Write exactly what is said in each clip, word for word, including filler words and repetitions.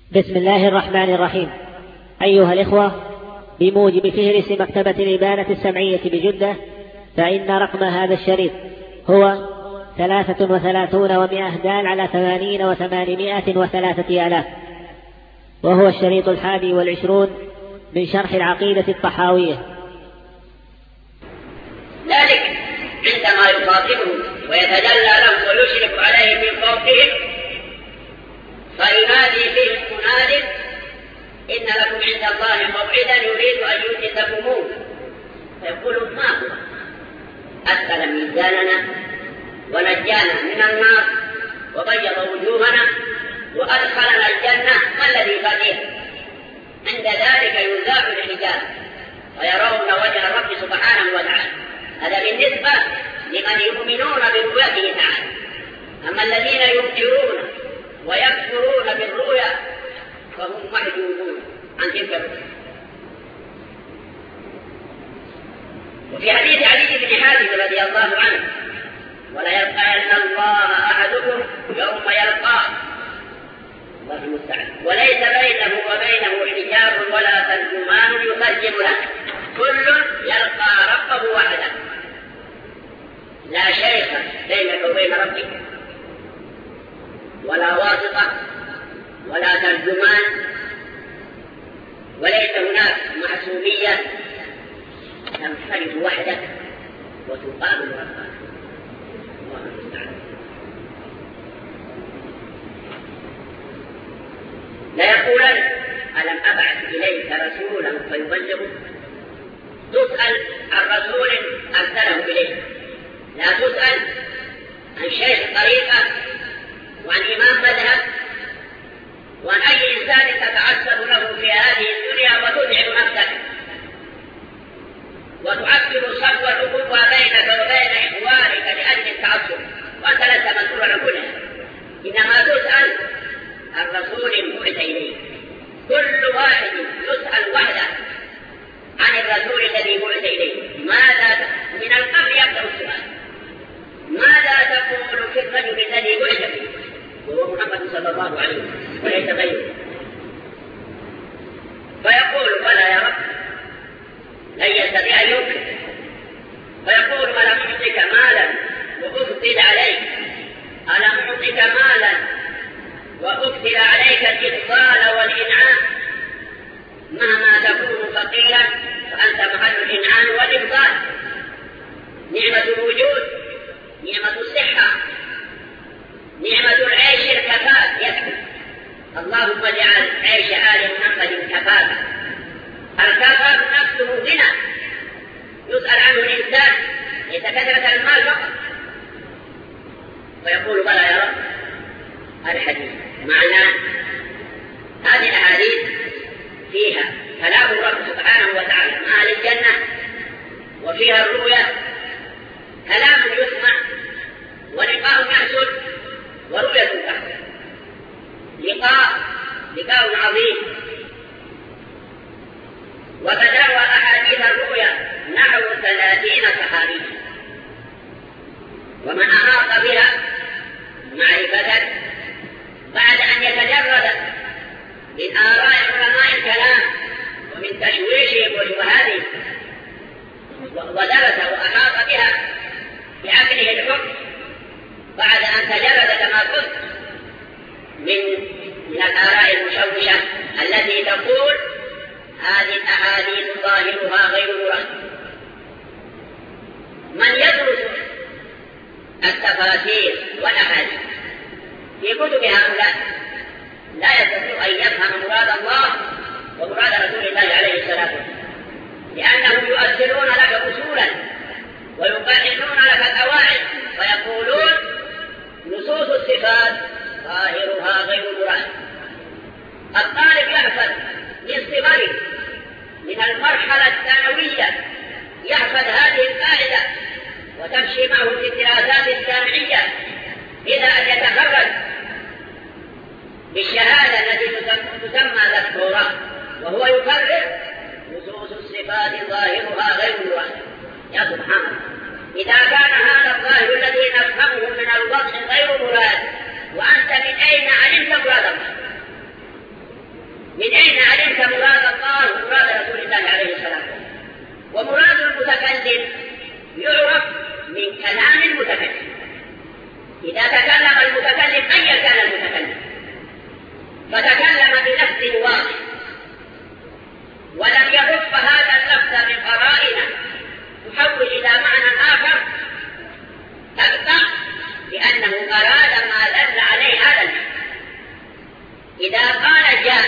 بسم الله الرحمن الرحيم. أيها الإخوة، بموجب فهرس مكتبة الإبانة السمعية بجدة، فإن رقم هذا الشريط هو ثلاثة وثلاثون ومئة دال على ثمانين وثمانمائة وثلاثة آلاف، وهو الشريط الحادي والعشرون من شرح العقيدة الطحاوية. ذلك عندما يخاطبهم ويتجلى لهم ويشرف عليهم من فوقهم فينادي فيهم مناد: إن لكم عند الله موعدا يريد أن يوجزكموه. فيقولون: ما هو؟ أسأل ميزاننا ونجانا من النار وبيض وجوهنا وأدخلنا الجنة، ما الذي بقي؟ عند ذلك ينزاع الحجاب ويرون وجه الرب سبحانه وتعالى. هذا بالنسبة لمن يؤمنون برؤيته تعالى. أما الذين ينكرون ويكفرون بالرؤيا فهم محجوبون عن تلك الرؤيا. وفي حديث علي بن حاتم رضي الله عنه: ولا يلقين الله أحدكم يوم يلقاه الله المستعان وليس بينه وبينه حجاب ولا ترجمان يترجم له، كل يلقى ربه وحده، لا شيخ بينك وبين ربك ولا واسطة ولا ترجمان، وليس هناك محسوبية، تنفرد وحدك وتقابل ربك الله المستعان. ليقولن: ألم أبعث إليك رسولا فيبلغك؟ تسأل عن رسول أرسله إليك، لا تسأل عن شيخ طريقة وعن إمام مذهب وعن أي إنسان تتعصب له في هذه الدنيا وتدعم نفسك وتعكر صفوة الأخوة بينك وبين إخوانك لأجل التعصب وأنت لست مسؤول عن كلها، إنما تسأل عن رسول بعث إليك. كل واحد يسأل وحده عن الرسول الذي بعث إليه. ماذا من القبل يبدأ السؤال: ماذا تقول في الرجل الذي بعث فيه وهو محمد صلى الله عليه وسلم وليس غيره؟ فيقول: بلى يا رب، لن يستطيع أن ينكر. فيقول: ألم أعطك مالا وأفضل عليك؟ ألم أعطك مالا وأكثر عليك الإفضال والإنعام؟ مهما تكون فقيرا فأنت محل الإنعام والإفضال. نعمة الوجود، نعمة الصحة، نعمة العيش الكفاف يكفي. اللهم اجعل عيش آل محمد كفافا. الكفاف نفسه غنى يسأل عنه الإنسان، ليس كثرة المال فقط. فيقول: بلى يا رب. الحديث معناه هذه الأحاديث فيها كلام الرب سبحانه وتعالى مع أهل الجنة، وفيها الرؤيا كلام يسمع ولقاء يحصل ورؤية تحصل. لقاء لقاء عظيم. وتداول أحاديث الرؤيا نحو ثلاثين صحابيا، ومن أحاط بها معرفة بعد أن يتجرد من آراء علماء الكلام ومن تشويشهم وشبهاتهم ودرس وأحاط بها بعقله الحكم بعد أن تجرد كما قلت من من الآراء المشوشة التي تقول هذه الأحاديث ظاهرها غير مراد. من يدرس التفاسير والأحاديث في كتب هؤلاء لا يستطيع أن يفهم مراد الله ومراد رسول الله عليه الصلاة والسلام، لأنهم يؤثرون لك أصولا ويقننون لك القواعد ويقولون نصوص الصفات ظاهرها غير مراد. الطالب يحفظ من صغره من المرحلة الثانوية، يحفظ هذه القاعدة وتمشي معه في الدراسات الجامعية إلى أن يتخرج بالشهادة التي تسمى دكتوراه، وهو يكرر نصوص الصفات ظاهرها غير مراد. يا سبحان الله، إذا كان هذا الظاهر الذي نفهمه من الوصف غير مراد، وأنت من أين علمت مراد الله؟ فتكلم المتكلم أيا كان المتكلم، فتكلم بلفظ واضح ولم يرف هذا اللفظ من قرائن تحول إلى معنى آخر، تبقى لأنه أراد ما دل عليه هذا المعنى. إذا قال جاء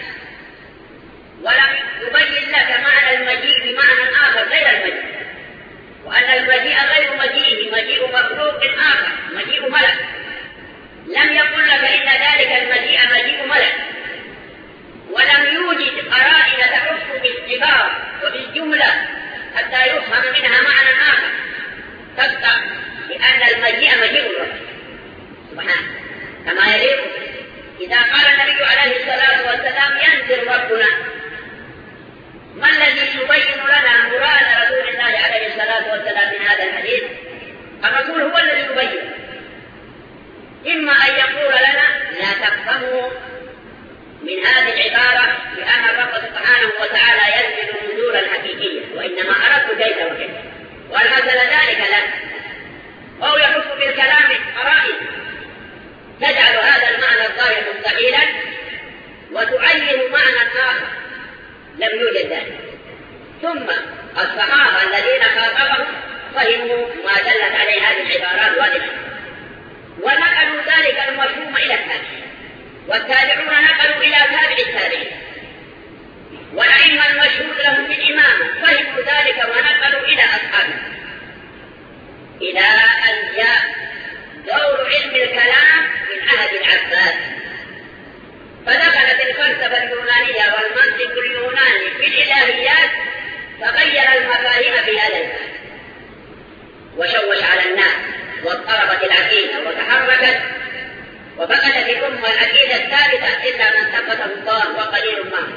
ولم يبين لك معنى المجيء بمعنى آخر غير المجيء، وأن المجيء غير مجيء، مجيء مخلوق آخر، مجيء ملك، لم يقل لك إن ذلك المجيء مجيء ملك، ولم يوجد قرائن تحف بالعبارة وبالجملة حتى يفهم منها معنى آخر، تبقى لأن المجيء مجيء الرب سبحانه كما يليق. إذا قال النبي عليه الصلاة والسلام ينزل ربنا، ما الذي يبين لنا مراد رسول الله عليه الصلاة والسلام من هذا الحديث؟ الرسول هو الذي يبين، إما أن يقول لنا لا تفهموا من هذه العبارة بأن الرب سبحانه وتعالى ينزل نزولا حقيقيا، وإنما أردت كيف وكيف وهل حصل ذلك لك، أو يحف بالكلام قرائن تجعل هذا المعنى الظاهر مستحيلا وتعين معنى آخر لم يوجد ذلك. ثم الصحابة الذين خاطبهم فهموا ما دلت عليه هذه العبارات واضحة، ونقلوا ذلك المفهوم إلى التابعين، والتابعون نقلوا إلى تابع التابعين، والأئمة المشهود لهم بالإمامة فهموا ذلك ونقلوا إلى أصحابهم، إلى أن جاء دور علم الكلام من عهد العباس، فدخلت الفلسفة اليونانية والمنطق اليوناني في الإلهيات، فغير المفاهيم في هذا الباب وشوش على الناس، واضطربت العقيدة وتحركت، وبقت الأمة العقيدة الثابتة إلا من ثبته الله وقليل ما.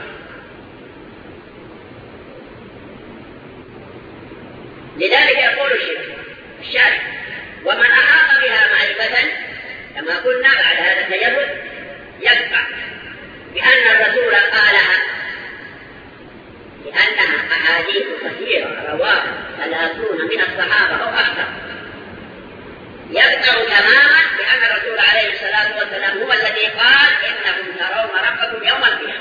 لذلك يقول الشارع ومن أحاط بها معرفة كما قلنا بعد هذا التجرد يدفع بأن الرسول قالها، لأنها أحاديث كثيرة رواها ثلاثون من الصحابة أو أكثر، يذكر تماما بأن الرسول عليه الصلاة والسلام هو الذي قال إنكم ترون ربكم يوم القيامة.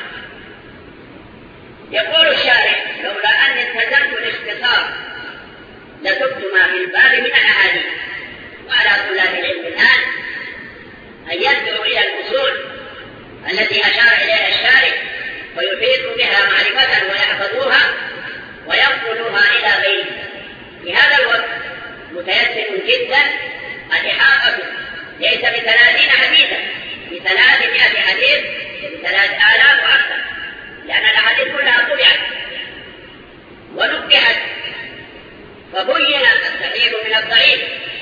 يقول الشارع لولا أن التزمت الاختصار لتبت ما في الباب من الأحاديث، وعلى طلاب العلم الآن أن يدعوا إلى الأصول التي أشار إليها الشارع ويحيطوا بها معرفة ويحفظوها وينقلوها إلى غيره. في هذا الوقت متيسر جدا الإحاطة ليس بثلاثين حديثا، بثلاثمائة حديث، بثلاث آلاف وأكثر، لأن الأحاديث كلها طبعت ونقحت فبين الصحيح من الضعيف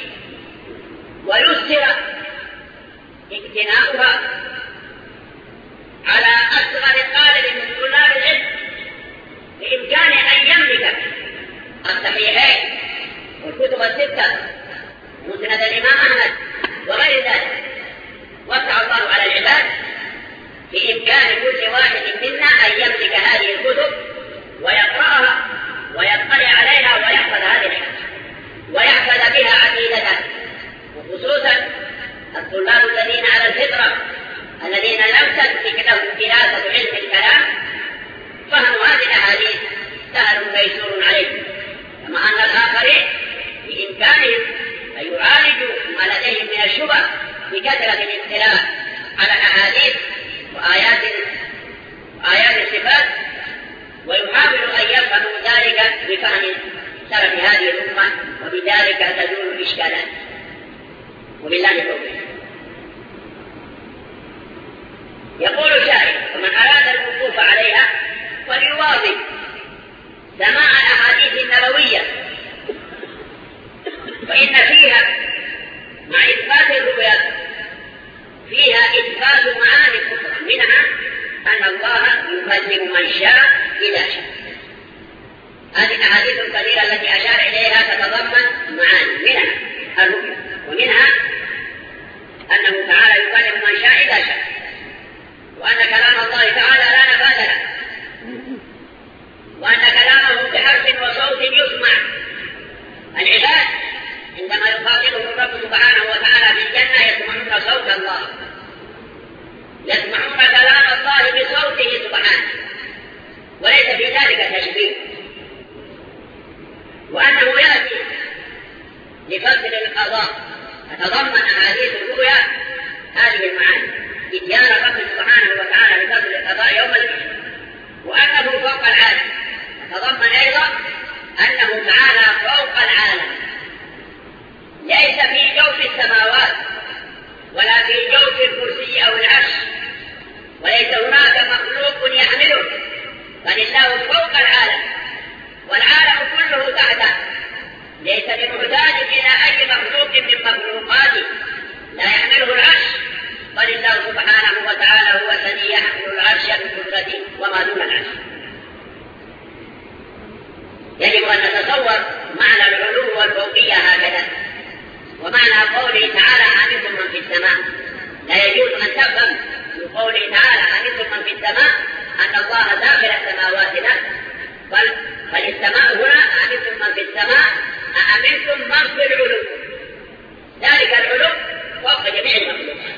ويسر اقتناؤها على أصغر طالب من طلاب العلم، بإمكانه أن يملك الصحيحين والكتب الستة مسند الإمام أحمد وغير ذلك. وسع الله على العباد بإمكان كل واحد منا أن يملك هذه الكتب ويقرأها ويطلع عليها ويحفظ هذه الحديث ويحفظ بها عقيدته، وخصوصا الطلاب الذين على الفطرة الذين لم تثبت لهم دراسة علم الكلام، فهم هذه الأحاديث سهل ميسور عليهم، كما أن الآخرين بإمكانهم أن يعالجوا ما لديهم من الشبه بكثرة الاطلاع على أحاديث وآيات وآيات الصفات، ويحاولوا أن يفهموا ذلك بفهم سلف هذه الأمة، وبذلك تزول الإشكالات. وبالله التوفيق. يقول الشاعر ومن أراد الوقوف عليها فليواظب سماع الأحاديث النبوية، فإن فيها مع إثبات الرؤيا فيها إثبات معاني أخرى، منها أن الله يكلم من شاء إلى شاء. هذه الأحاديث الكثيرة التي أشار إليها تتضمن معاني، منها الرؤيا، ومنها أنه تعالى يكلم من شاء إلى شاء، وأن كلام الله تعالى لا نفاذ له، وأن كلامه بحرف وصوت يسمع. العباد عندما يخاطبهم الرب سبحانه وتعالى في الجنة الله، يسمعون كلام الله بصوته سبحانه، وليس في ذلك تشبيه، وأنه يأتي لفصل القضاء فتضمن أحاديث الرؤيا هذه المعاني، إتيان رب سبحانه وتعالى بفصل القضاء يوم القيامة، وأنه فوق العالم، تضمن أيضا أنه تعالى فوق العالم، ليس في جوف السماوات ولا في جوف الكرسي أو العرش، وليس هناك مخلوق يحمله، بل الله فوق العالم، والعالم كله تحته، ليس بمحتاج إلى أي مخلوق من مخلوقاته لا يحمله العرش، بل الله سبحانه وتعالى هو الذي يحمل العرش بقدرته وما دون العرش. يجب أن نتصور معنى العلو والفوقية هكذا، ومعنى قوله تعالى أمنتم من في السماء، لا يجوز أن تفهم من قوله تعالى أمنتم من في السماء أن الله داخل السماوات له، بل فالسماء هنا أمنتم من في السماء أأمنتم من في العلو، ذلك العلو فوق جميع المخلوقات،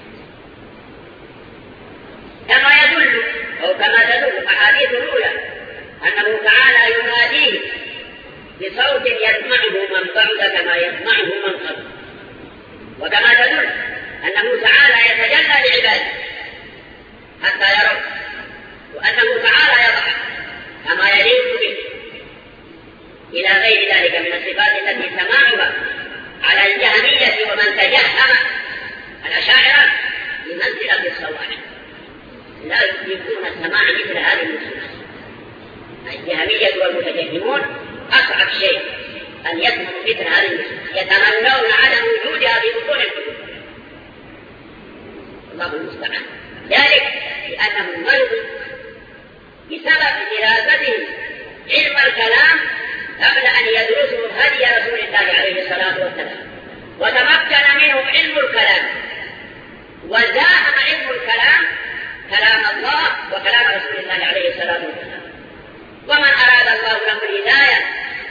كما يدل أو كما تدل أحاديث الرؤيا أنه تعالى يناديه بصوت يسمعه من بعد كما يسمعه من قرب، وكما تدل أنه تعالى يتجلى لعباده حتى يروا، وأنه تعالى يضحك كما يليق به، إلى غير ذلك من الصفات التي سماعها على الجهمية ومن تجهم الأشاعرة بمنزلة الصواعق، لا يمكنون السماع مثل هذه النصوص. الجهمية والمتجهمون أصعب شيء أن يسمعوا مثل هذه النصوص، يتمنون عدم وجودها في بطون القلوب، الله المستعان. ذلك لأنهم مرضوا بسبب دراستهم علم الكلام قبل أن يدرسوا هدي رسول الله عليه الصلاة والسلام، وتمكن منهم علم الكلام، وزاحم علم الكلام كلام الله وكلام رسول الله عليه الصلاة والسلام. ومن أراد الله له الهداية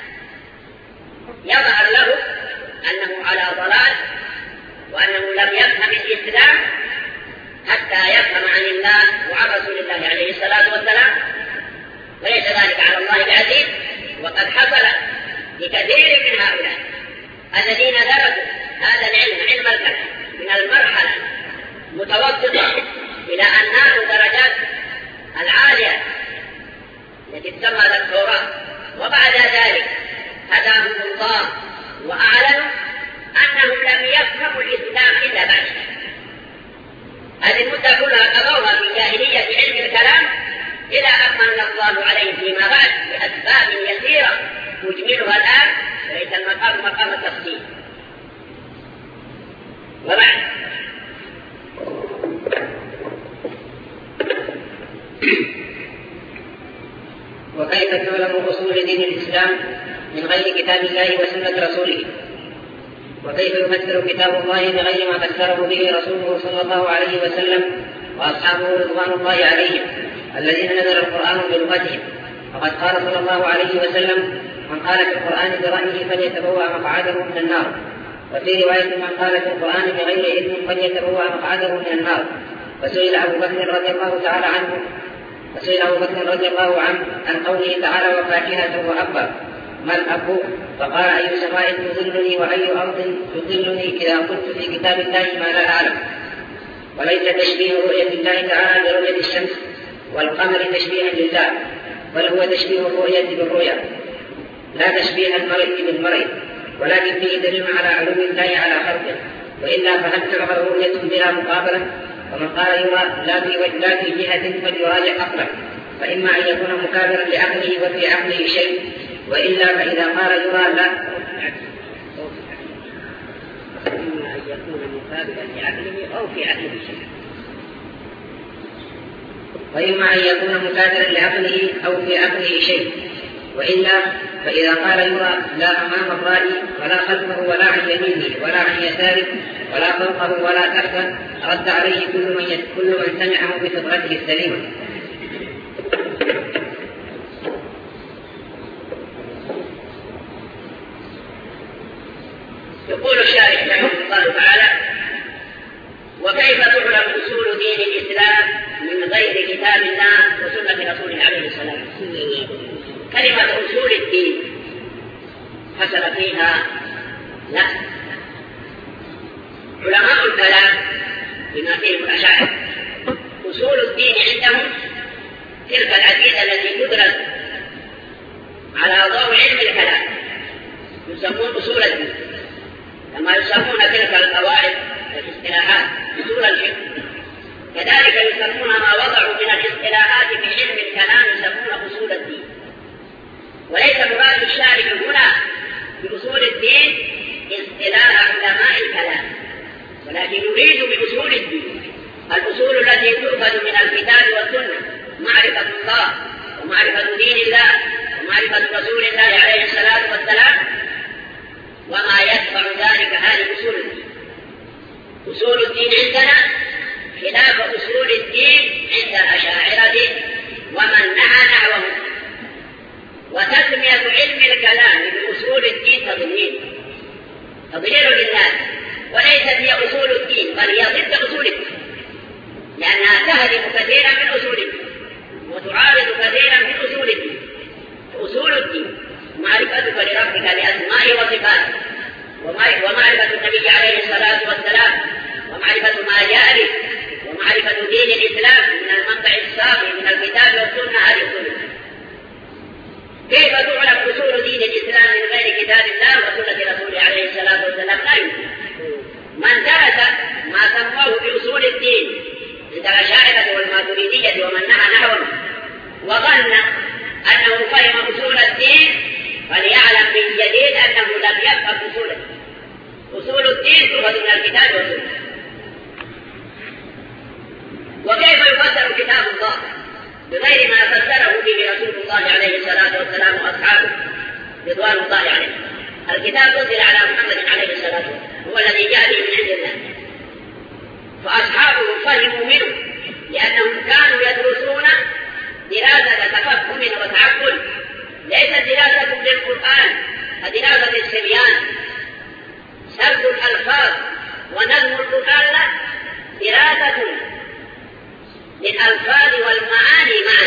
يظهر له أنه على ضلال، وأنه لم يفهم الإسلام حتى يفهم عن الله وعن رسول الله عليه الصلاة والسلام، وليس ذلك على الله بعزيز. وقد حصل لكثير من هؤلاء الذين درسوا هذا العلم علم الكلام من المرحلة متوسطة إلى أن نالوا درجات العالية التي تسمى الدكتوراه، وبعد ذلك هداهم الله وأعلنوا أنهم لم يفهموا الإسلام إلا بعد هذه المدة كلها قضوها في جاهلية علم الكلام، إلى أن من الله عليه فيما بعد بأسباب يسيرة نجملها الآن، وليس المقام مقام التفصيل. وبعد وكيف تعلم أصول دين الإسلام من غير كتاب الله وسنة رسوله؟ وكيف يفسر كتاب الله بغير ما فسره به رسوله صلى الله عليه وسلم وأصحابه رضوان الله عليهم الذين نزل القرآن بلغتهم؟ فقد قال صلى الله عليه وسلم: من قال في القرآن برأيه فليتبوأ مقعده من النار. وفي رواية: من قال في القرآن بغير علم فليتبوأ مقعده من النار. وسئل أبو بكر رضي الله تعالى عنه وسئل أبو بكر رضي الله عنه عن قوله تعالى: وفاكهة وأبا، ما الأب؟ فقال: أي سماء تظلني وأي أرض تظلني إذا قلت في كتاب الله ما لا أعلم. وليس تشبيه رؤية الله تعالى برؤية الشمس والقمر تشبيها لله، بل هو تشبيه الرؤية بالرؤيا، لا تشبيه المرء بالمرء، ولكن فيه دليل على علو الله على خلقه، وإلا فهل تعبر رؤية بلا مقابلة؟ ومن قال يرى لا في لا في جهة فليراجع عقله، فإما أن يكون مكابرا لعقله وفي عقله شيء، وإلا فإذا قال يرى لا إما أن يكون مكابرا لعقله أو في عقله شيء وإما أن يكون مكابرا لعقله أو في عقله شيء وإلا فإذا قال يرى لا أمام الرأي ولا خلفه ولا عن يمينه ولا عن يساره ولا فوقه ولا تحته، رد عليه كل من كل من سمعه بفطرته السليمة. يقول الشارح رحمه الله تعالى: كلمة أصول الدين حصل فيها لا. علماء الكلام بما فيهم الأشاعرة أصول الدين عندهم تلك العقيدة التي تدرس على ضوء علم الكلام يسمون أصول الدين، كما يسمون تلك القواعد والاصطلاحات أصول الفقه، كذلك يسمون ما وضعوا من الاصطلاحات في علم الكلام يسمون أصول الدين. وليس مراد الشارع هنا بأصول الدين اصطلاح علماء الكلام، ولكن يريد بأصول الدين الأصول التي تؤخذ من الكتاب والسنة، معرفة الله ومعرفة دين الله ومعرفة رسول الله عليه الصلاة والسلام وما يتبع ذلك. هذه أصول الدين. أصول الدين عندنا خلاف أصول الدين عند الأشاعرة ومن نهى نحوهم. وتسمية علم الكلام بأصول الدين تضليل تضليل للناس، وليست هي أصول الدين بل هي ضد أصول الدين، لأنها تهدم كثيرا من أصول الدين وتعارض كثيرا من أصول الدين. أصول الدين معرفتك لربك بأسمائه وصفاته، ومعرفة النبي عليه الصلاة والسلام، ومعرفة ما جاء به، ومعرفة دين الإسلام من المنبع الصافي من الكتاب والسنة. هذه أصول الدين. كيف تعلم أصول دين الإسلام من غير كتاب الله وسنة رسوله عليه الصلاة والسلام؟ لا يمكن. من درس ما سموه بأصول الدين عند الأشاعرة والماتريدية ومن نهى نحوهم وظن أنه فهم أصول الدين فليعلم من جديد أنه لم يفهم أصول الدين. أصول الدين تؤخذ من الكتاب والسنة. وكيف يفسر كتاب الله بغير ما فسره به رسول الله عليه الصلاة والسلام وأصحابه رضوان الله عليه؟ الكتاب نزل على محمد عليه الصلاة والسلام، هو الذي جاء به من عند الله، فأصحابه فهموا منه لأنهم كانوا يدرسون دراسة تفهم وتعقل، ليست دراسة للقرآن كدراسة الصبيان سرد الألفاظ ونظم القرآن، لا، دراسة للألفاظ والمعاني معا.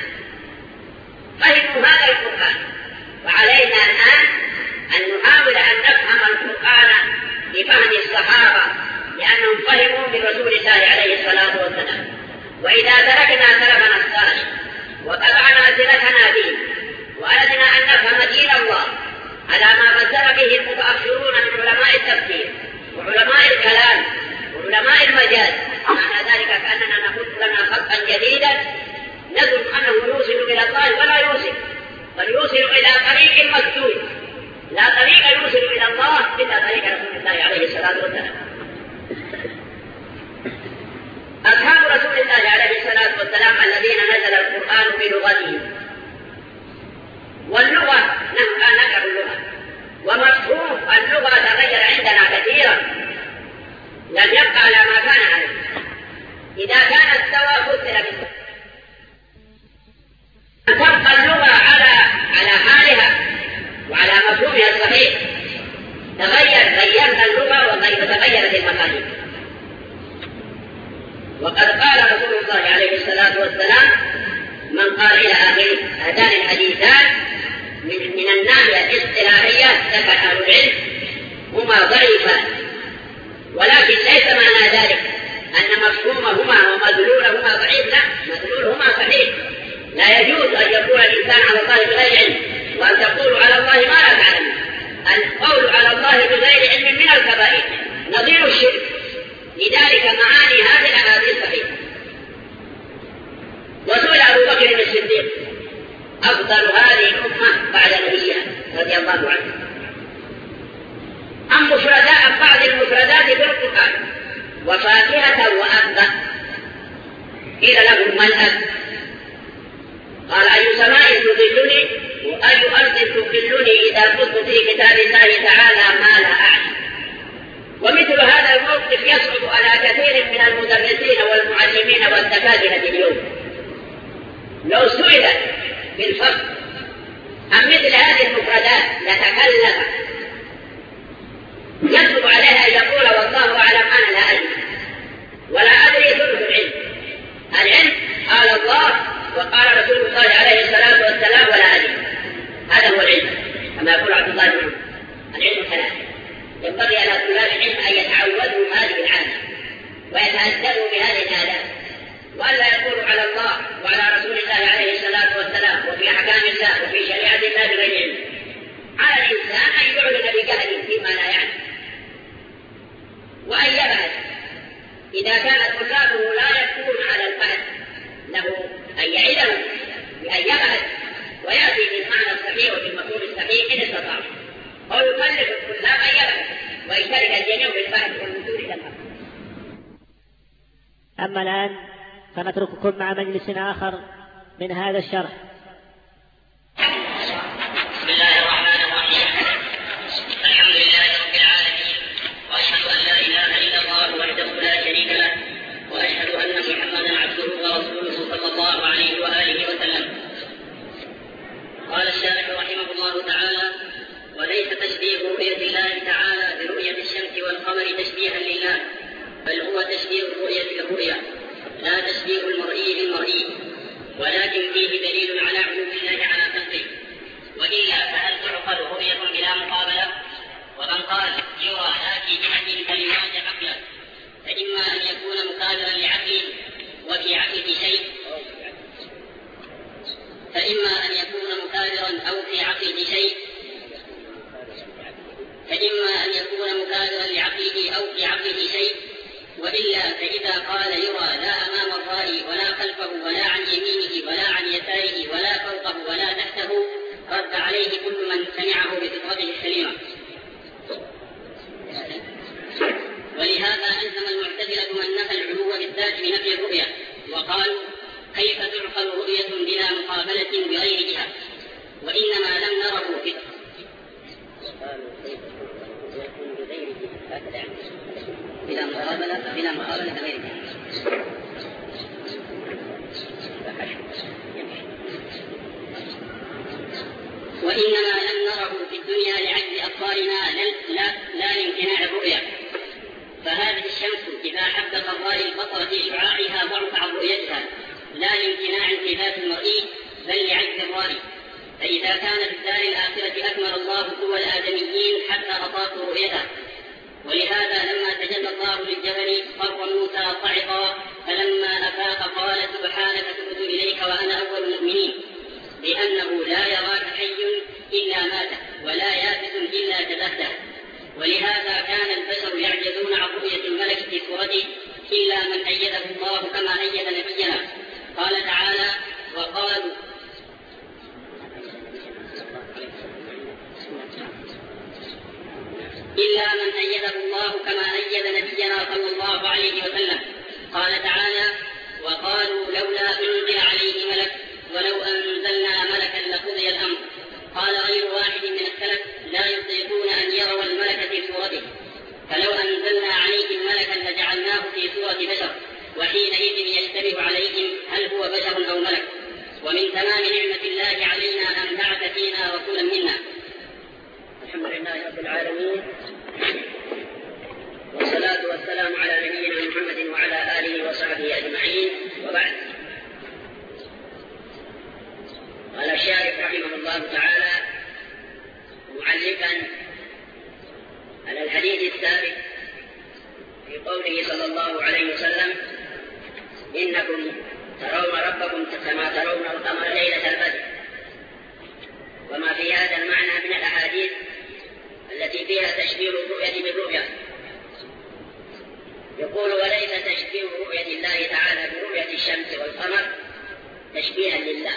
فهموا هذا القرآن، وعلينا الآن أن نحاول أن نفهم القرآن بفهم الصحابة لأنهم فهموا من رسول الله عليه الصلاة والسلام. وإذا تركنا سلفنا الصالح وقطعنا صلتنا به وأردنا أن نفهم دين الله على ما فسر به المتأخرون من علماء التفسير وعلماء الكلام وعلماء المجاز، معنى ذلك كأننا نخط لنا خطا جديدا نظن أنه يوصل إلى الله ولا يوصل، بل يوصل إلى طريق مسدود، لا طريق يوصل إلى الله إلا طريق رسول الله عليه الصلاة والسلام. أصحاب رسول الله عليه الصلاة والسلام الذين نزل القرآن بلغتهم، واللغة نحن لا نكره اللغة، ومفهوم اللغة تغير عندنا كثيرا، لم يبقى على ما كان عليه. إذا كان السواء فسر بالسواء تبقى اللغة على على حالها وعلى مفهومها الصحيح. تغير غيرنا اللغة وتغيرت المفاهيم. وقد قال رسول الله عليه الصلاة والسلام: من قال إلى آخره هذان الحديثان من, من الناحية الاصطلاحية ذكر أهل العلم هما ضعيفان، ولكن ليس معنى ذلك أن مفهومهما ومدلولهما ضعيف، لا، مدلولهما صحيح. لا يجوز أن يقول الإنسان على الله بغير علم وأن تقولوا على الله ما لا تعلم. القول على الله بغير علم من الكبائر نظير الشرك. لذلك معاني هذه الأحاديث صحيحة. وسئل أبو بكر الصديق: أفضل هذه الأمة بعد نبيها رضي الله عنه عن مفردات بعض المفردات في القرآن وفاكهة وأبا. قيل له: من أب؟ قال: أي سماء تظلني وأي أرض تظلني إذا كنت في كتاب الله تعالى ما لا أعلم. ومثل هذا الموقف يصعب على كثير من المدرسين والمعلمين والدكاترة اليوم. لو سئل بالفصل عن مثل هذه المفردات لتكلم، يطلب عليها أن يقول: والله أعلم، أنا لا أدري ولا أدري ثلث العلم. العلم قال الله وقال رسول الله عليه الصلاة والسلام ولا أدري. يتقوا هذه العادة ويتأدبوا بهذه الآداب، وألا يقولوا على الله وعلى رسول الله عليه الصلاة والسلام وفي أحكام الله وفي شريعة الله بغير علم. على الإنسان أن يعلن بجهله فيما لا يعلم، وأن يبحث إذا كان طلابه لا يكون على البحث له أن يعدهم بأن يبحث ويأتي بالمعنى الصحيح وبالمفهوم الصحيح إن استطاع، أو يكلف الطلاب أن يبحث ويشترك الجميع بالبحث والوصول إلى الأمر. أما الآن فنترككم مع مجلس آخر من هذا الشرح. بسم الله الرحمن الرحيم. الحمد لله رب العالمين، وأشهد أن لا إله إلا الله وحده لا شريك له، وأشهد أن محمدا عبده ورسوله صلى الله عليه وآله وسلم. قال الشارح رحمه الله تعالى: وليس تشبيه رؤية الله تعالى برؤية الشمس والقمر تشبيها لله، بل هو تشبيه الرؤية بالرؤية، لا تشبيه المرئي بالمرئي، ولكن فيه دليل على علو الله على خلقه. وإلا فهل تعقل رؤية بلا مقابلة؟ ومن قال يرى آتي بهذه الكلمات عقلا، فإما أن يكون مقابلا لعقله وفي عقله شيء فإما أن يكون مكابرا أو في عقله شيء فإما أن يكون مكابرا لعقله أو في عقله شيء وإلا فإذا قال يرى لا أمام الرائي ولا خلفه ولا عن يمينه ولا عن يساره ولا فوقه ولا تحته، رد عليه كل من سمعه بفطرته السليمة. ولهذا ألزم المعتزلة من نفى العلو بالذات بنفي الرؤية، وقالوا كيف تعقل رؤية بلا مقابلة بغير جهة، وإنما لم نره في بلا مقابلة بلا مقابلة غير جهة. وإنما لم نره في الدنيا لعجز أبصارنا لا لا لامتناع الرؤية. فهذه الشمس إذا حب قضاء البصر في شعاعها ضعف عن رؤيتها، لا لامتناع انتفاذ المرئي بل لعجز الرائي. فإذا كان في الدار الآخرة أكمل الله قوى الآدميين حتى أطاقوا رؤيته. ولهذا لما تجلى الله للجبل خر موسى صعقا، فلما أفاق قال سبحانك تبت إليك وأنا أول المؤمنين، لأنه لا يراك حي إلا ماته ولا يابس إلا تبهته. ولهذا كان البشر يعجزون عن رؤية الملك في صورته إلا من أيده الله كما أيد نبينا. قال تعالى: وقالوا إلا من أيده الله كما أيد نبينا صلى الله عليه وسلم. قال تعالى: وقالوا لولا أنزل عليه ملك ولو أنزلنا ملكا لقضي الأمر. قال غير واحد من السلف: لا يطيقون أن يروا الملك في صورته، فلو أنزلنا عليهم ملكا لجعلناه في صورة بشر، وحينئذ يشتبه عليهم هل هو بشر أو ملك. ومن تمام نعمة الله علينا أن بعث فينا رسولا منا. الحمد لله رب العالمين، والصلاة والسلام على نبينا محمد وعلى آله وصحبه أجمعين، وبعد. قال الشارح رحمه الله تعالى معلقا على الحديث السابق في قوله صلى الله عليه وسلم: إنكم ترون ربكم كما ترون القمر ليلة البدر. وما في هذا المعنى من الأحاديث التي فيها تشبيه الرؤية بالرؤية. يقول: وليس تشبيه رؤية الله تعالى برؤية الشمس والقمر تشبيها لله،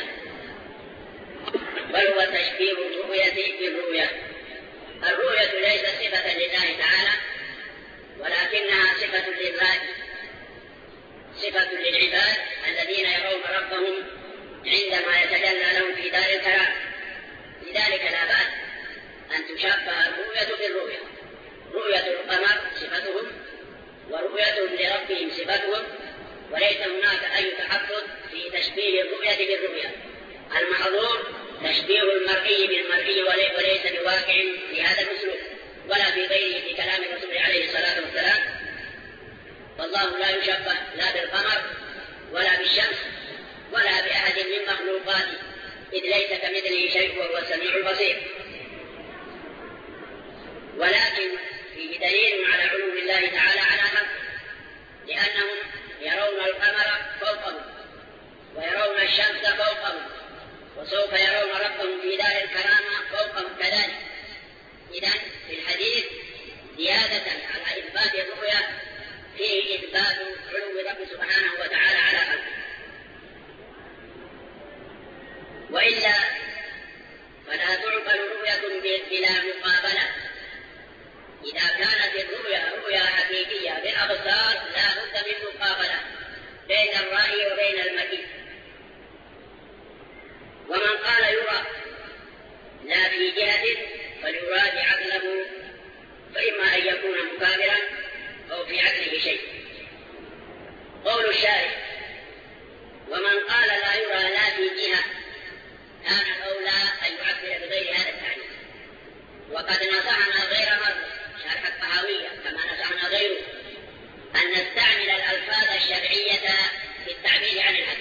بل هو تشبيه الرؤية بالرؤية. الرؤية ليست صفة لله تعالى، ولكنها صفة لله، صفة للعباد الذين يرون ربهم عندما يتجلى لهم في دار الكرام. لذلك لا بأس أن تشبه الرؤية بالرؤية. رؤية القمر صفتهم ورؤيتهم لربهم صفتهم، وليس هناك أي تحفظ في تشبيه الرؤية بالرؤية. المحظور تشبيه المرئي بالمرئي وليس بواقع في هذا الأسلوب ولا في غيره في كلام الرسول عليه الصلاة والسلام. والله لا يشبه لا بالقمر ولا بالشمس ولا بأحد من مخلوقاته، إذ ليس كمثله شيء وهو السميع البصير. ولكن فيه دليل على علو الله تعالى على خلقه، لأنهم يرون القمر فوقهم ويرون الشمس فوقهم، وسوف يرون ربهم في دار الكرامة فوقهم كذلك. إذن في الحديث زيادة على إثبات الرؤيا فيه إثبات علو رب سبحانه وتعالى على خلقه. وإلا فلا تعقل رؤية بلا مقابلة. إذا كانت الرؤيا رؤيا حقيقية بالأبصار لا بد من مقابلة بين الرأي وبين المكيف. ومن قال يرى لا في جهة فليراجع عقله، فإما أن يكون مكابرا أو في عقله شيء. قول الشارع: ومن قال لا يرى لا في جهة كان الأولى أن يعبر بغير هذا التعبير. وقد نصحنا غير مرة شرح الطحاوية كما نصحنا غيره أن نستعمل الألفاظ الشرعية في التعبير عن الحد.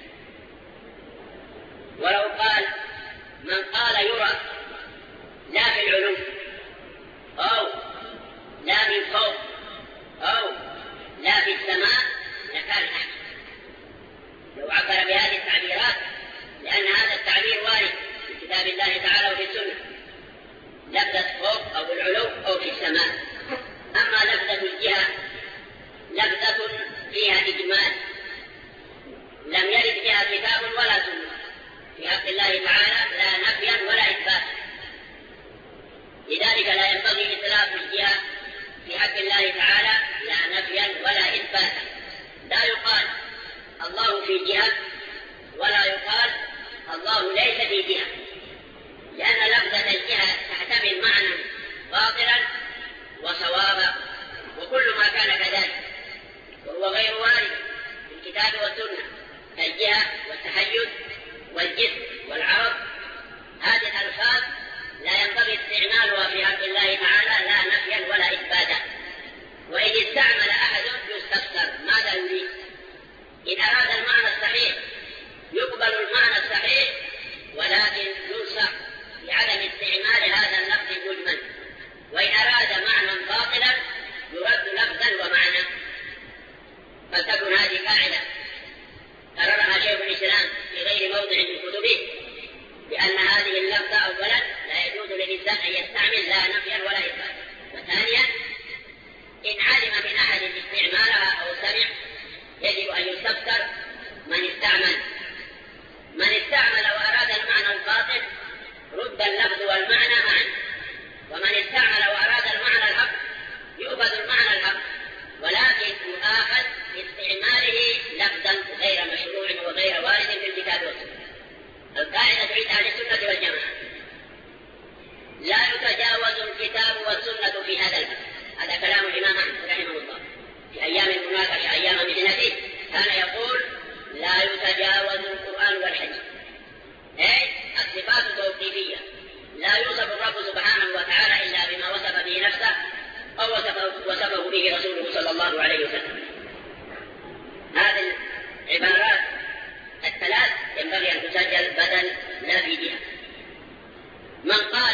ولو قال من قال يرى لا في العلو أو لا من فوق أو لا في السماء لكان أحسن لو عبر بهذه التعبيرات، لأن هذا التعبير وارد في كتاب الله تعالى وفي السنة، لفظة فوق أو العلو أو في السماء. أما لفظة الجهة لفظة فيها إجمال لم يرد فيها كتاب ولا سنة في حق الله تعالى، لا نفيا ولا إثباتا. لذلك لا ينبغي إطلاق الجهة في حق الله تعالى لا نفيا ولا إثباتا. لا يقال الله في جهة ولا يقال الله ليس في جهة، لأن لفظة الجهة تحتمل معنى باطلا وصوابا، وكل ما كان كذلك وهو غير وارد في الكتاب والسنة كالجهة والتحيز والجسم والعرض. هذه الألفاظ لا ينبغي استعمالها في حق الله تعالى لا نفيا ولا إثباتا. وإن استعمل أحد يستفسر ماذا يريد. إن أراد المعنى الصحيح يقبل المعنى الصحيح، ولكن ينصح بعدم استعمال هذا اللفظ المجمل. وإن أراد معنى باطلا يرد لفظا ومعنى. فلتكن هذه قاعدة قررها شيخ الإسلام في غير موضع من كتبه، بأن هذه اللفظة أولا لا يجوز للإنسان أن يستعمل لا نفيا ولا إثباتا. وثانيا إن علم من أحد استعمالها أو سمع يجب أن يستفسر من استعمل. من استعمل وأراد المعنى الباطل رد اللفظ والمعنى معا، ومن استعمل وأراد المعنى الحق يؤخذ المعنى الحق، ولكن يؤاخذ باستعماله لفظا غير مشروع وغير وارد في الكتاب والسنة. القاعدة عند أهل السنة والجماعة لا يتجاوز الكتاب والسنة في هذا الباب. هذا كلام الإمام أحمد رحمه الله في أيام المناقشة أيام محنته كان يقول لا يتجاوز القرآن والحديث. أي الصفات التوقيفية لا يوصف الرب سبحانه وتعالى إلا بما وصف به نفسه أو وصفه به رسوله صلى الله عليه وسلم. هذه العبارات الثلاث ينبغي أن تسجل بدل لا في جهة. من قال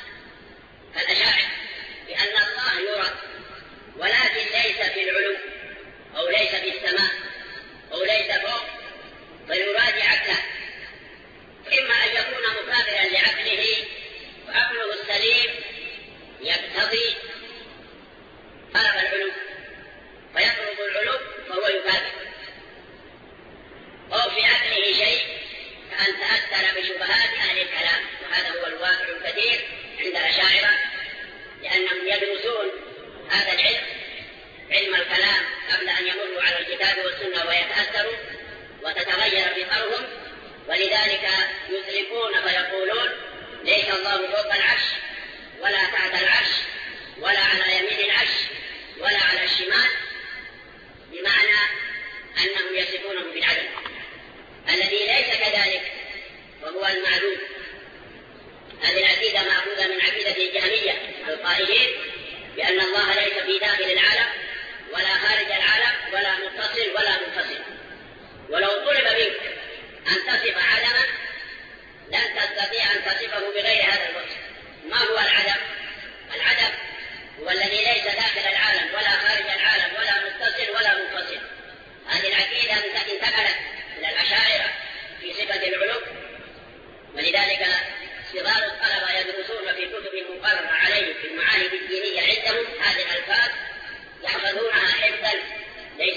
الأشاعرة بأن الله يرى ولكن ليس في العلو أو ليس في السماء أو ليس فوق فيراجع عقله، إما أن يكون مكابرا لعقله وعقله السليم يقتضي طلب العلو فيطلب العلو فهو يكابر، أو في عقله شيء كأن تأثر بشبهات أهل الكلام، وهذا هو الواقع الكثير عند الأشاعرة، لأنهم يدرسون هذا العلم علم الكلام قبل أن يمروا على الكتاب والسنة ويتأثروا وتتغير فطرهم، ولذلك يسلكون فيقولون ليس الله فوق العرش ولا تحت العرش ولا على يمين العرش ولا على الشمال، بمعنى أنهم يصفونه بالعدل الذي ليس كذلك وهو المعلوم. هذه العقيدة مأخوذة من عقيدة الجهمية القائلين بأن الله ليس في داخل العالم ولا خارج العالم ولا متصل ولا منفصل. ولو طلب منك أن تصف عدما لن تستطيع أن تصفه بغير هذا الوصف. ما هو العدم؟ العدم هو الذي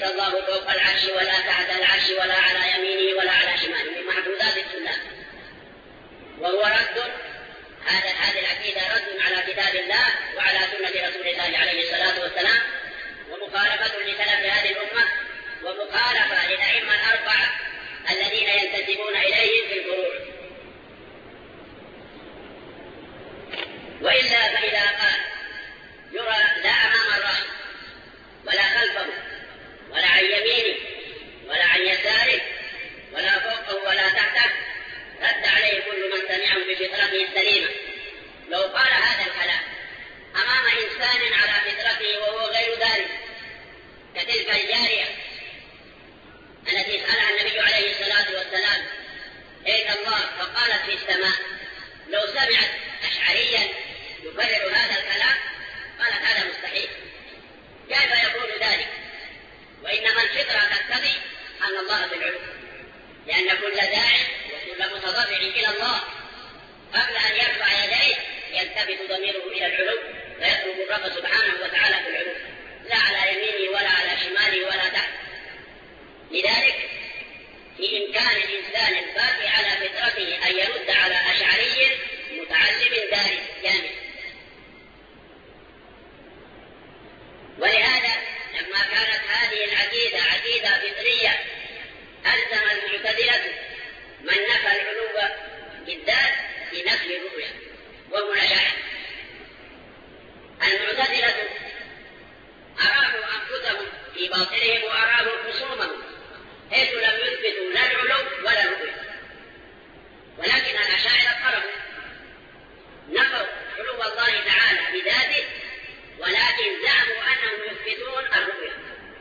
ليس الله فوق العرش ولا تحت العرش ولا على يمينه ولا على شماله من محفوظات السنة، وهو رد هذا هذه العقيدة رد على كتاب الله وعلى سنة رسول الله عليه الصلاة والسلام، ومخالفة لسلف هذه الأمة، ومخالفة للأئمة الأربعة الذين ينتسبون إليهم في الفروع. وإلا فإذا قال يرى لا أمام الرأي ولا خلفه ولا عن يمينه ولا عن يساره ولا فوقه ولا تحته، رد عليه كل من سمعه بفطرته السليمة. لو قال هذا الكلام أمام إنسان على فطرته وهو غير ذلك، كتلك الجارية التي سألها النبي عليه الصلاة والسلام أين الله فقالت في السماء، لو سمعت أشعريا يكرر هذا الكلام قالت هذا مستحيل، كيف يكون ذلك؟ وإنما الفطرة تقتضي أن الله في العلو، لأن كل داع وكل متضرع إلى الله قبل أن يرفع يديه يلتفت ضميره إلى العلو فيطلب الرب سبحانه وتعالى في العلو، لا على يمينه ولا على شماله ولا تحت. لذلك في إمكان الإنسان الباقي على فطرته أن يرد على أشعري متعلم دارس جامع. ولهذا لما كانت هذه العقيدة عقيدة فطرية ألزم المعتزلة من نفى العلو بالذات بنفي الرؤيا وهم الأشاعرة. المعتزلة أرادوا أنفسهم في باطنهم وأرادوا خصومهم حيث لم يثبتوا لا العلو ولا الرؤيا، ولكن الأشاعرة قربوا نفوا علو الله تعالى بذاته، ولكن زعموا أنهم يثبتون الرؤيا.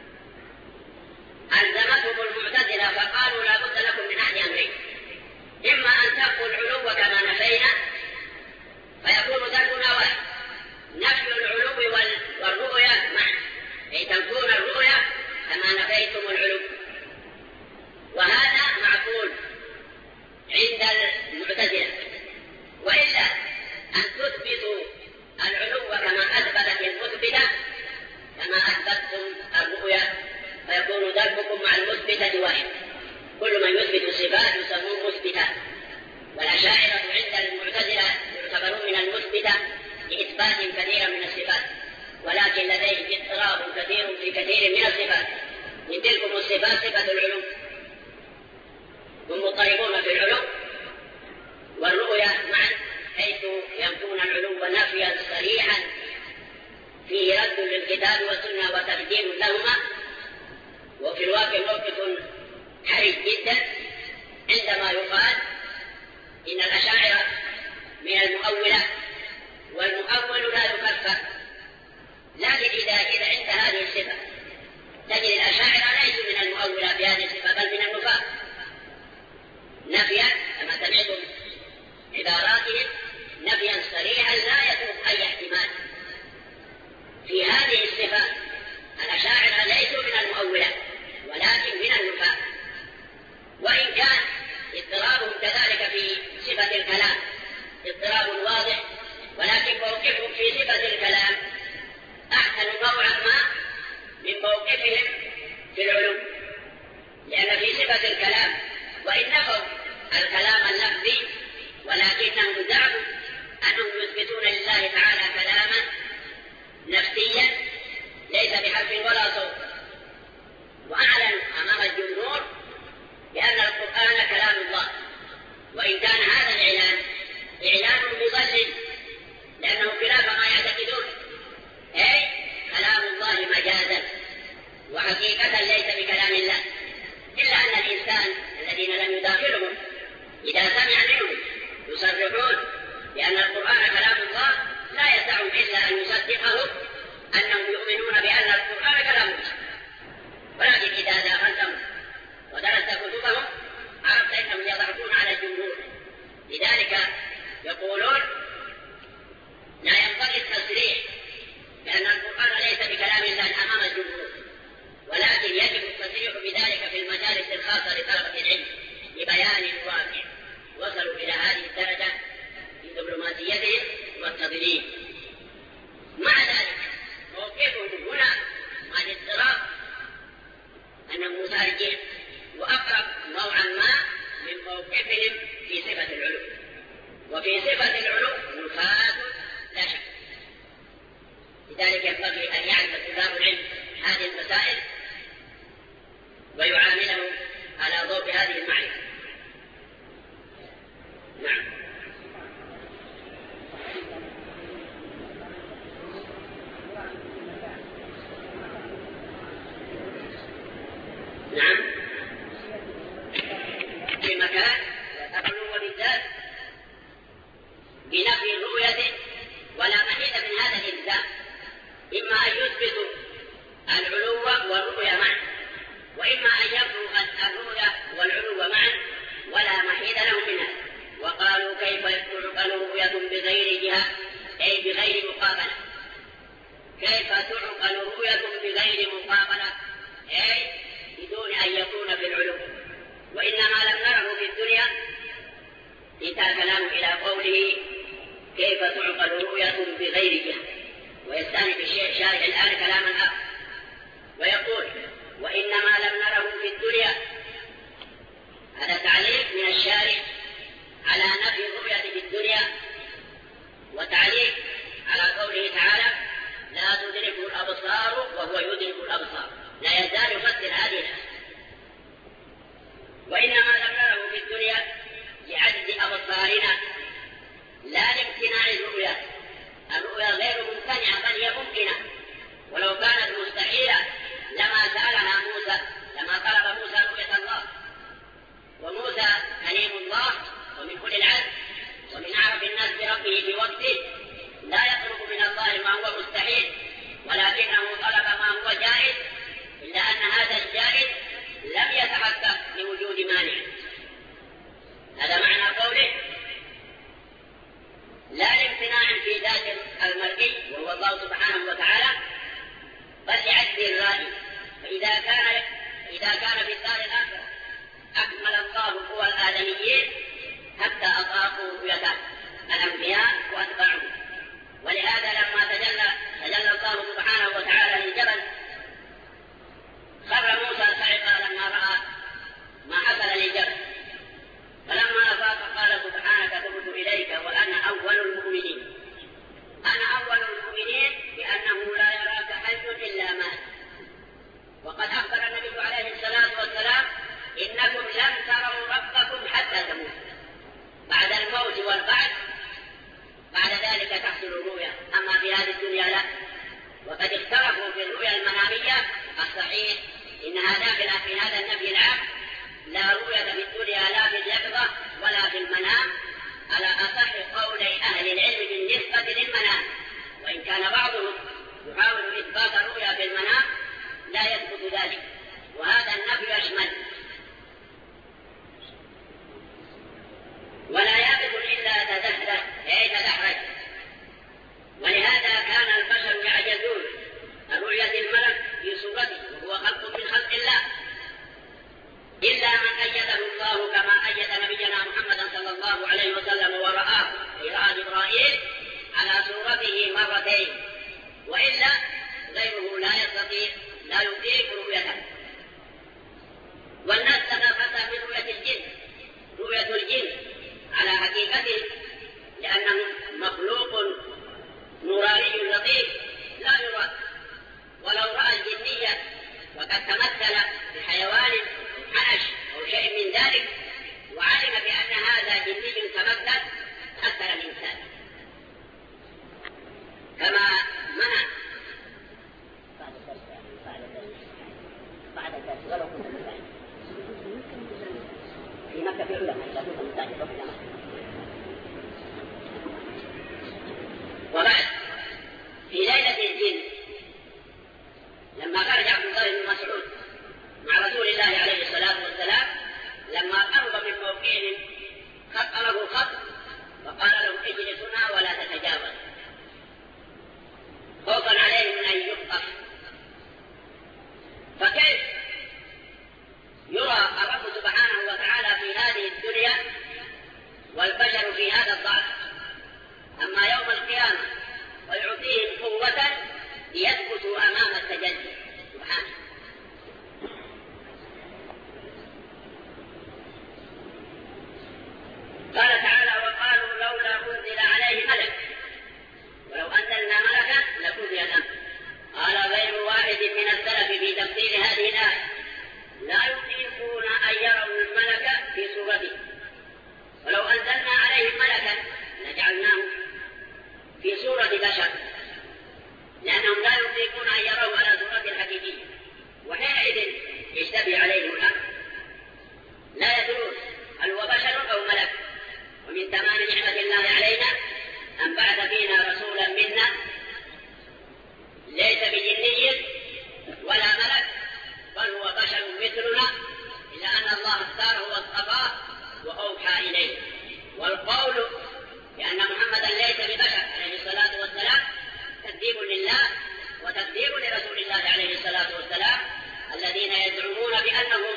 ألزمتهم المعتزلة فقالوا لا بد لكم من أحد أمرين، إما أن تنفوا العلو كما نفينا فيكون ذنبنا واحد، نفي العلو والرؤيا معا، أي تنفون الرؤيا كما نفيتم العلو، وهذا معقول عند المعتزلة. وإلا أن تثبتوا العلو كما أثبتت المثبتة كما أثبتتم الرؤيا فيكون ذنبكم مع المثبتة واحد، كل من يثبت الصفات يسمون مثبتات، والأشاعرة عند المعتزلة يعتبرون من المثبتة لإثبات كثيرا من الصفات، ولكن لديهم اضطراب كثير في كثير من الصفات. من تلكم الصفات صفة العلو، هم مضطربون في العلو والرؤيا معا، حيث ينفون العلو نفيا صريحا فيه رد للكتاب والسنة وتبديل لهما. وفي الواقع موقف حرج جدا عندما يقال إن الأشاعرة من المؤولة والمؤول لا يكفر، لكن إذا إذا عند هذه الصفة تجد الأشاعرة ليسوا من المؤولة في هذه الصفة بل من النفاق نفيا كما سمعتم عباراتهم، نفيا صريحا لا يترك أي احتمال. في هذه الصفة الأشاعرة ليسوا من المؤولة ولكن من النفاق، وإن كان اضطرابهم كذلك في صفة الكلام اضطراب واضح، ولكن موقفهم في صفة الكلام أحسن نوعا ما من موقفهم في العلوم، لأن في صفة الكلام وإن نفوا الكلام اللفظي ولكنهم زعموا أنهم يثبتون لله تعالى كلاما نفسيا ليس بحرف ولا صوت، وأعلنوا أمام الجمهور بأن القرآن كلام الله، وإن كان هذا الإعلان إعلان مضلل لأنه خلاف ما يعتقدون، أي كلام الله مجازا وحقيقة ليس بكلام الله، إلا أن الإنسان الذين لم يداخلهم إذا سمع منهم يصرحون بأن القرآن كلام الله لا يسعهم إلا أن يصدقه أنهم يؤمنون بأن القرآن كلام الله، ولكن إذا داخلتهم ودرست كتبهم عرفت أنهم يضعفون على الجمهور. لذلك يقولون لا ينبغي التصريح بأن القرآن ليس بكلام الله أمام الجمهور، ولكن يجب التصريح بذلك في المجالس الخاصة لطلبة العلم لبيان الواقع. وصلوا إلى هذه الدرجة في دبلوماسيتهم والتضليل. مع ذلك موقفهم هنا قد أنهم مسارجين وأقرب نوعا ما من موقفهم في صفة العلو. وفي صفة العلو مخالف لا شك. لذلك ينبغي أن يعرف طلاب العلم هذه المسائل ويعامله على ضوء هذه المعرفة. نعم. نعم. في مكان العلو بالذات بنفي الرؤية ولا محيد من هذا الإلزام، إما أن يثبتوا العلو والرؤية معا، وإما أن ينفوا الرؤية والعلو معا ولا محيد لهم من هذا. وقالوا كيف تعقل رؤية بغير جهة أي بغير مقابلة؟ كيف تعقل رؤية بغير مقابلة أي بدون أن يكون في العلو؟ وإنما لم نره في الدنيا. انتهى كلامه إلى قوله كيف تعقل رؤية بغير جهة، ويستأنف الشارع الآن كلاما آخر ويقول وإنما لم نره في الدنيا. هذا تعليق من الشارع على نفي الرؤية في الدنيا، وتعليق على قوله تعالى لا تدركه الأبصار وهو يدرك الأبصار. لا يزال يفسر هذه الآية. وإنما لم نره في الدنيا لعجز أبصارنا لا لامتناع الرؤيا. الرؤيا غير ممتنعة بل هي ممكنة، ولو كانت مستحيلة لما سألها موسى، لما طلب موسى رؤية الله. وموسى كليم الله ومن أولي العزم ومن أعرف الناس بربه في وقته، لا يطلب من الله ما هو مستحيل، ولكنه طلب ما هو جائز، إلا أن هذا الجائز لم يتحقق لوجود مانع. هذا معنى قوله لا لامتناع في ذات المرئي وهو الله سبحانه وتعالى، بل لعجز الرائي. فإذا كان إذا كان في الدار الآخرة أكمل الله قوى الآدميين حتى أطاقوا رؤيته الأنبياء وأتباعهم. ولهذا لما تجلى تجلى الله سبحانه وتعالى للجبل خر موسى صعقا لما رأى ما حصل للجبل، فلما أفاق قال سبحانك تبت إليك وأنا أول المؤمنين. أنا أول المؤمنين بأنه لا يراك حي إلا مات. وقد أخبر النبي عليه الصلاة والسلام إنكم لن تروا ربكم حتى تموتوا. بعد الموت والبعث بعد ذلك تحصل الرؤيا، أما في هذه الدنيا لا. وقد اختلفوا في الرؤيا المنامية. الصحيح إنها داخلة في هذا النفي العام، لا رؤية في الدنيا لا في اليقظة ولا في المنام، على أصح قولي أهل العلم بالنسبة للمنام. وإن كان بعضهم يحاول إثبات الرؤيا في المنام لا يثبت ذلك، وهذا النفي يشمل ولا يثبت إلا تدحرج أي تدحرج. ولهذا كان البشر يعجزون عن رؤية الملك في صورته وهو خلق من خلق الله، إلا من أيده الله كما أيد نبينا محمد صلى الله عليه وسلم ورآه في رأى جبرائيل على صورته مرتين، وإلا غيره لا يستطيع لا يطيق رؤيته. والناس تنافسوا في رؤية الجن رؤية الجن على حقيقته، لأنه مخلوق نوراني لطيف لا يرى. ولو رأى الجنية وقد تمثل بحيوان حنش أو شيء من ذلك وعلم بأن هذا جني تمثل أثر الإنسان، كما منع بعد ذلك ولو كنت مستعد في مكة في علماء إذا كنت مستعد. وبعد في ليلة الجن لما خرج عبد الله بن مسعود مع رسول الله عليه الصلاة والسلام، لما قرب من موقعهم خط له خط وقال له اجلس هنا ولا تتجاوز، خوفا عليه من أن يقف. فكيف يرى الرب سبحانه وتعالى في هذه الدنيا لأنه